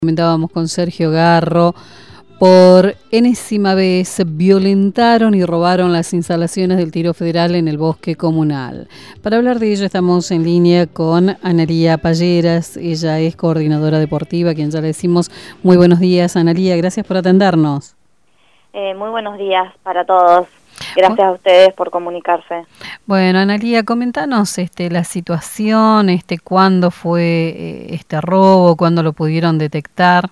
Comentábamos con Sergio Garro, por enésima vez violentaron y robaron las instalaciones del Tiro Federal en el bosque comunal. Para hablar de ello estamos en línea con Analía Palleras, ella es coordinadora deportiva, a quien ya le decimos muy buenos días. Analía, gracias por atendernos. Muy buenos días para todos. Gracias a ustedes por comunicarse. Bueno, Analía, comentanos la situación, cuándo fue este robo, cuándo lo pudieron detectar.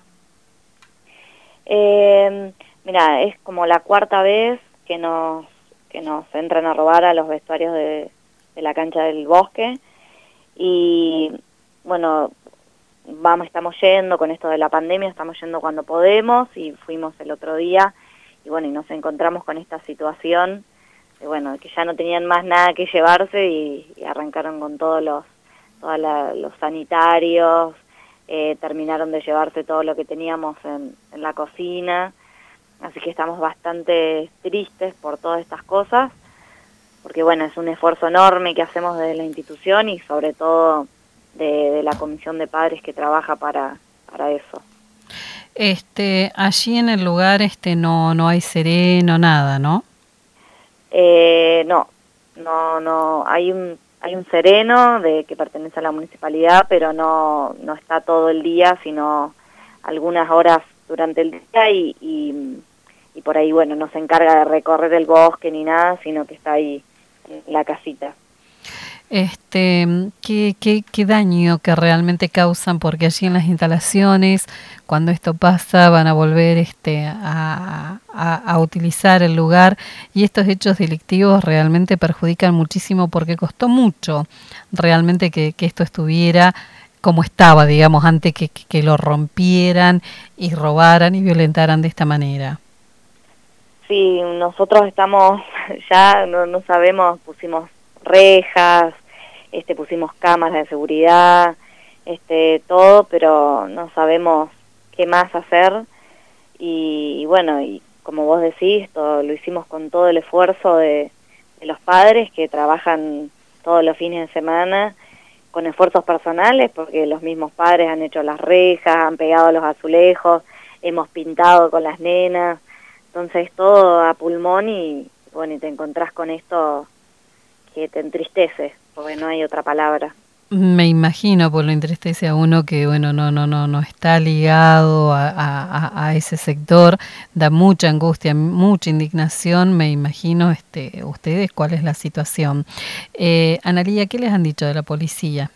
Mira, es como la cuarta vez que nos entran a robar a los vestuarios de la cancha del bosque. Y bueno, estamos yendo con esto de la pandemia, estamos yendo cuando podemos y fuimos el otro día. Y bueno, y nos encontramos con esta situación de, bueno, que ya no tenían más nada que llevarse y arrancaron con todos los sanitarios, terminaron de llevarse todo lo que teníamos en la cocina, así que estamos bastante tristes por todas estas cosas, porque bueno, es un esfuerzo enorme que hacemos desde la institución y sobre todo de la comisión de padres que trabaja para eso. Allí en el lugar no hay sereno, nada, ¿no? No, hay un sereno que pertenece a la municipalidad, pero no está todo el día, sino algunas horas durante el día y por ahí, bueno, no se encarga de recorrer el bosque ni nada, sino que está ahí en la casita. ¿Qué daño que realmente causan? Porque allí en las instalaciones, cuando esto pasa, van a volver a utilizar el lugar, y estos hechos delictivos realmente perjudican muchísimo, porque costó mucho realmente que esto estuviera como estaba, digamos, antes que lo rompieran y robaran y violentaran de esta manera. Sí, nosotros estamos, ya no sabemos, pusimos rejas, pusimos cámaras de seguridad, todo, pero no sabemos qué más hacer. Y bueno, y como vos decís, lo hicimos con todo el esfuerzo de los padres que trabajan todos los fines de semana, con esfuerzos personales, porque los mismos padres han hecho las rejas, han pegado los azulejos, hemos pintado con las nenas, entonces todo a pulmón y bueno, y te encontrás con esto que te entristece, porque no hay otra palabra. Me imagino, por lo entristece a uno que, bueno, no está ligado a ese sector, da mucha angustia, mucha indignación. Me imagino, ustedes, cuál es la situación. Analía, ¿qué les han dicho de la policía?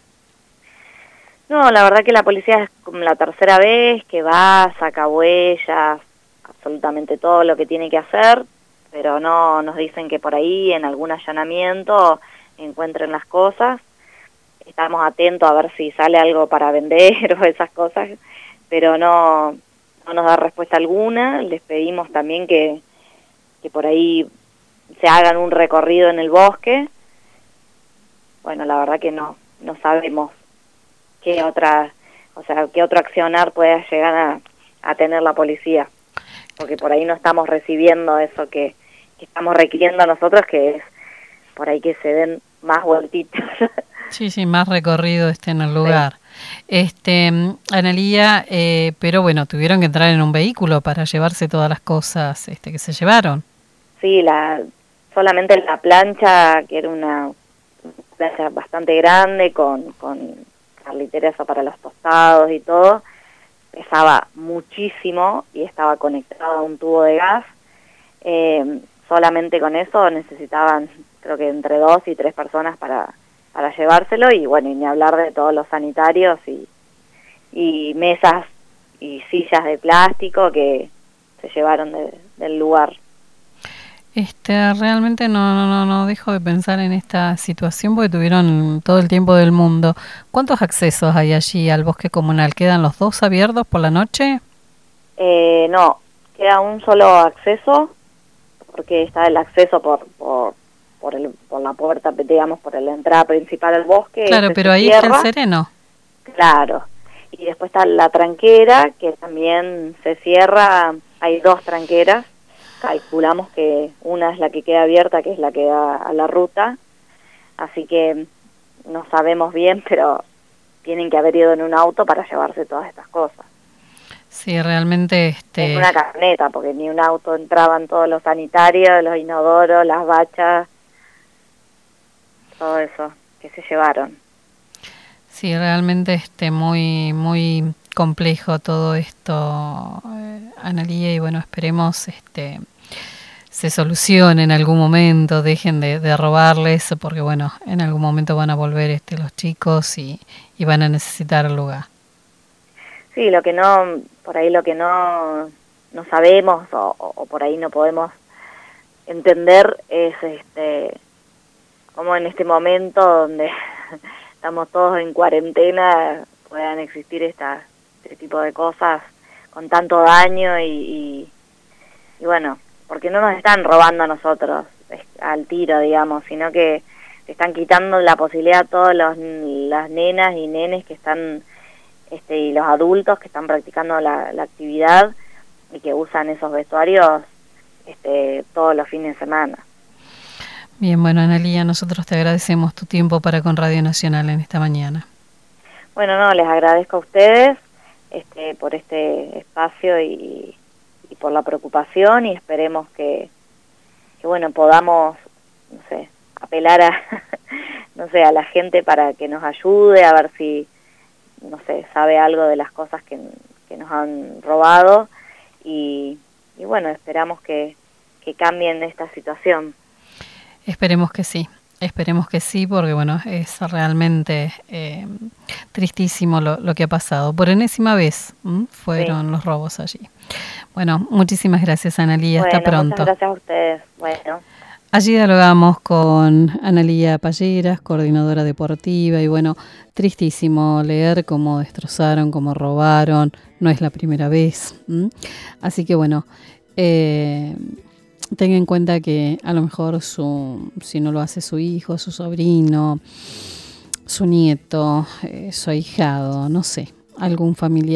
No, la verdad que la policía es como la tercera vez que va, saca huellas, absolutamente todo lo que tiene que hacer, pero no nos dicen que por ahí en algún allanamiento encuentren las cosas. Estamos atentos a ver si sale algo para vender o esas cosas, pero no nos da respuesta alguna. Les pedimos también que por ahí se hagan un recorrido en el bosque. Bueno, la verdad que no sabemos qué otro accionar pueda llegar a tener la policía, porque por ahí no estamos recibiendo eso que estamos requiriendo nosotros, que es por ahí que se den más vueltitas. Sí, más recorrido en el lugar. Sí. Analía, pero bueno, tuvieron que entrar en un vehículo para llevarse todas las cosas que se llevaron. Sí, solamente la plancha, que era una plancha bastante grande, con carliteras para los tostados y todo, pesaba muchísimo y estaba conectado a un tubo de gas. Solamente con eso necesitaban, creo que entre 2 y 3 personas para llevárselo, y bueno, y ni hablar de todos los sanitarios y mesas y sillas de plástico que se llevaron del lugar. Realmente no dejo de pensar en esta situación, porque tuvieron todo el tiempo del mundo. ¿Cuántos accesos hay allí al bosque comunal? ¿Quedan los dos abiertos por la noche? No, queda un solo acceso, porque está el acceso por la puerta, digamos, por la entrada principal al bosque. Claro, pero ahí está el sereno. Claro, y después está la tranquera, que también se cierra. Hay 2 tranqueras, calculamos que una es la que queda abierta, que es la que da a la ruta, así que no sabemos bien, pero tienen que haber ido en un auto para llevarse todas estas cosas. Sí, realmente en una camioneta, porque ni un auto entraban todos los sanitarios, los inodoros, las bachas, todo eso que se llevaron. Sí, realmente muy muy complejo todo esto, Analía, y bueno, esperemos se solucione en algún momento, dejen de robarles, porque bueno, en algún momento van a volver los chicos y van a necesitar el lugar. Sí, lo que no, por ahí lo que no sabemos o por ahí no podemos entender es cómo en este momento donde estamos todos en cuarentena puedan existir este tipo de cosas con tanto daño y bueno, porque no nos están robando a nosotros al tiro, digamos, sino que te están quitando la posibilidad a todas las nenas y nenes que están y los adultos que están practicando la actividad y que usan esos vestuarios todos los fines de semana. Bien, bueno, Analía, nosotros te agradecemos tu tiempo para con Radio Nacional en esta mañana. Bueno, no, les agradezco a ustedes por este espacio y por la preocupación, y esperemos que bueno, podamos, no sé, apelar a no sé, a la gente para que nos ayude, a ver si, no sé, sabe algo de las cosas que nos han robado, y bueno, esperamos que cambien esta situación. Esperemos que sí, porque bueno, es realmente tristísimo lo que ha pasado. Por enésima vez fueron los robos allí. Bueno, muchísimas gracias, Analía. Bueno, hasta pronto. Muchas gracias a ustedes. Bueno. Allí dialogamos con Analía Palleras, coordinadora deportiva, y bueno, tristísimo leer cómo destrozaron, cómo robaron. No es la primera vez. Así que bueno, tenga en cuenta que a lo mejor si no lo hace su hijo, su sobrino, su nieto, su ahijado, no sé, algún familiar